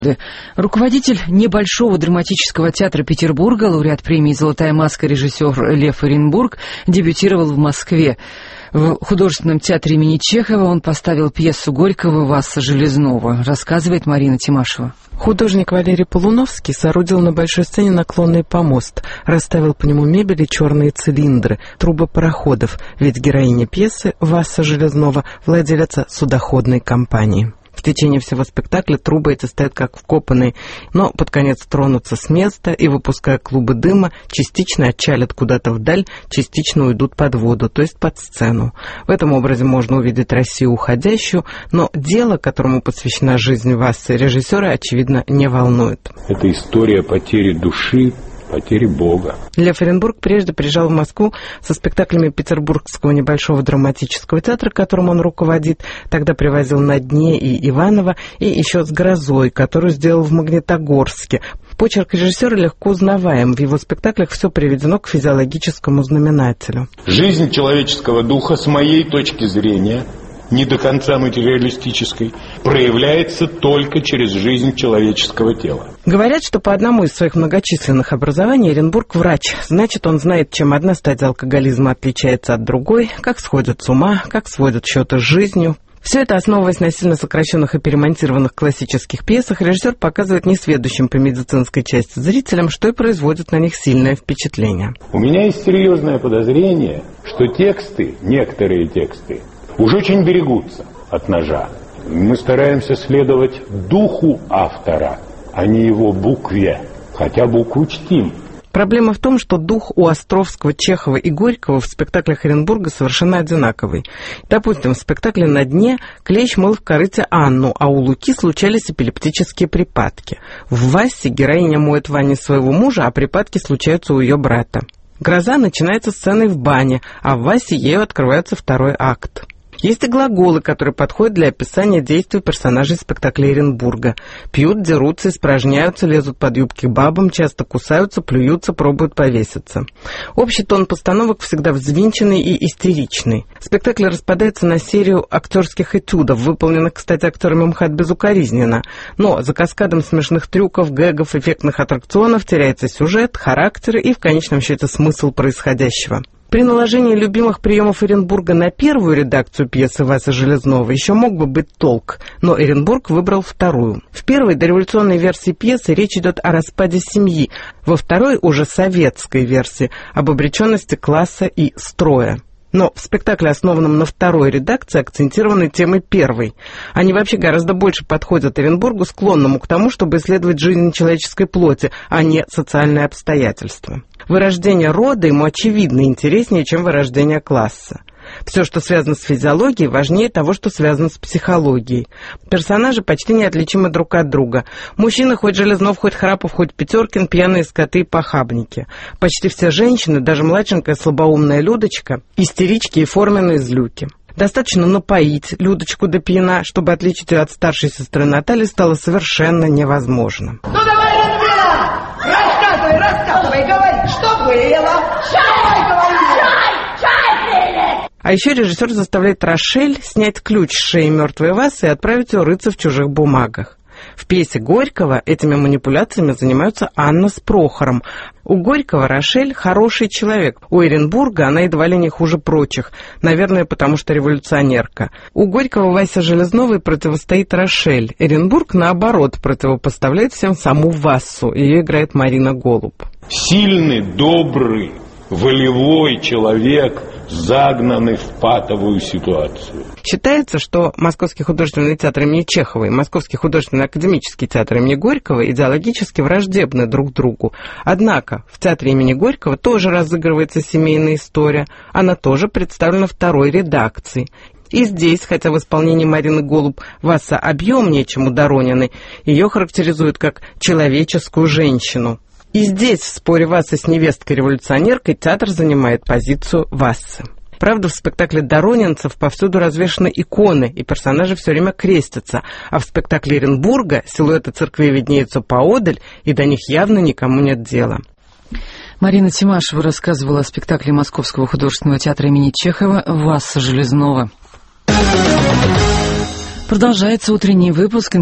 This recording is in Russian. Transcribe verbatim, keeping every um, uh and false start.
Руководитель небольшого драматического театра Петербурга, лауреат премии «Золотая маска» режиссер Лев Оренбург, дебютировал в Москве. В художественном театре имени Чехова он поставил пьесу Горького «Васса Железного», рассказывает Марина Тимашева. Художник Валерий Полуновский соорудил на большой сцене наклонный помост, расставил по нему мебель и черные цилиндры, трубы пароходов, ведь героиня пьесы Васса Железного – владелица судоходной компании. В течение всего спектакля трубы эти стоят как вкопанные, но под конец тронутся с места и, выпуская клубы дыма, частично отчалят куда-то вдаль, частично уйдут под воду, то есть под сцену. В этом образе можно увидеть Россию уходящую, но дело, которому посвящена жизнь Вассы, режиссера, очевидно, не волнует. Это история потери души, потери Бога. Лев Оренбург прежде приезжал в Москву со спектаклями Петербургского небольшого драматического театра, которым он руководит. Тогда привозил «На дне» и «Иваново», и еще с «Грозой», которую сделал в Магнитогорске. Почерк режиссера легко узнаваем. В его спектаклях все приведено к физиологическому знаменателю. Жизнь человеческого духа, с моей точки зрения, не до конца материалистической, проявляется только через жизнь человеческого тела. Говорят, что по одному из своих многочисленных образований Оренбург врач. Значит, он знает, чем одна стадия алкоголизма отличается от другой, как сходят с ума, как сводят счеты с жизнью. Все это, основываясь на сильно сокращенных и перемонтированных классических пьесах, режиссер показывает несведущим по медицинской части зрителям, что и производит на них сильное впечатление. У меня есть серьезное подозрение, что тексты, некоторые тексты, уж очень берегутся от ножа. Мы стараемся следовать духу автора, а не его букве, хотя букву чтим. Проблема в том, что дух у Островского, Чехова и Горького в спектаклях Оренбурга совершенно одинаковый. Допустим, в спектакле «На дне» Клещ мыл в корыте Анну, а у Луки случались эпилептические припадки. В «Вассе» героиня моет в ванне своего мужа, а припадки случаются у ее брата. «Гроза» начинается сценой в бане, а в «Вассе» ею открывается второй акт. Есть и глаголы, которые подходят для описания действий персонажей спектакля Оренбурга. Пьют, дерутся, испражняются, лезут под юбки к бабам, часто кусаются, плюются, пробуют повеситься. Общий тон постановок всегда взвинченный и истеричный. Спектакль распадается на серию актерских этюдов, выполненных, кстати, актерами МХАТ безукоризненно. Но за каскадом смешных трюков, гэгов, эффектных аттракционов теряется сюжет, характер и, в конечном счете, смысл происходящего. При наложении любимых приемов Оренбурга на первую редакцию пьесы Вассы Железного еще мог бы быть толк, но Оренбург выбрал вторую. В первой дореволюционной версии пьесы речь идет о распаде семьи, во второй, уже советской версии, об обреченности класса и строя. Но в спектакле, основанном на второй редакции, акцентированы темы первой. Они вообще гораздо больше подходят Оренбургу, склонному к тому, чтобы исследовать жизнь человеческой плоти, а не социальные обстоятельства. Вырождение рода ему очевидно интереснее, чем вырождение класса. Все, что связано с физиологией, важнее того, что связано с психологией. Персонажи почти неотличимы друг от друга. Мужчины хоть Железнов, хоть Храпов, хоть Петеркин, пьяные скоты и похабники. Почти все женщины, даже младшенькая слабоумная Людочка, истерички и форменные злюки. Достаточно напоить Людочку до пьяна, чтобы отличить ее от старшей сестры Натальи стало совершенно невозможно. Ну давай, Людмила! Рассказывай, рассказывай, говори, что было? Чай, говори! А еще режиссер заставляет Рошель снять ключ с шеи мертвой Вассы и отправить ее рыться в чужих бумагах. В пьесе Горького этими манипуляциями занимаются Анна с Прохором. У Горького Рошель хороший человек, у Оренбурга она едва ли не хуже прочих, наверное, потому что революционерка. У Горького Вася Железновой противостоит Рошель. Оренбург, наоборот, противопоставляет всем саму Вассу, ее играет Марина Голуб. Сильный, добрый, волевой человек, загнанный в патовую ситуацию. Считается, что Московский художественный театр имени Чехова и Московский художественный академический театр имени Горького идеологически враждебны друг другу. Однако в театре имени Горького тоже разыгрывается семейная история. Она тоже представлена второй редакцией. И здесь, хотя в исполнении Марины Голуб Васса объемнее, чем у Дорониной, ее характеризуют как человеческую женщину. И здесь, в споре Вассы с невесткой-революционеркой, театр занимает позицию Вассы. Правда, в спектакле доронинцев повсюду развешаны иконы, и персонажи все время крестятся, а в спектакле Оренбурга силуэты церквей виднеются поодаль, и до них явно никому нет дела. Марина Тимашева рассказывала о спектакле Московского художественного театра имени Чехова «Васса Железного». Продолжается утренний выпуск.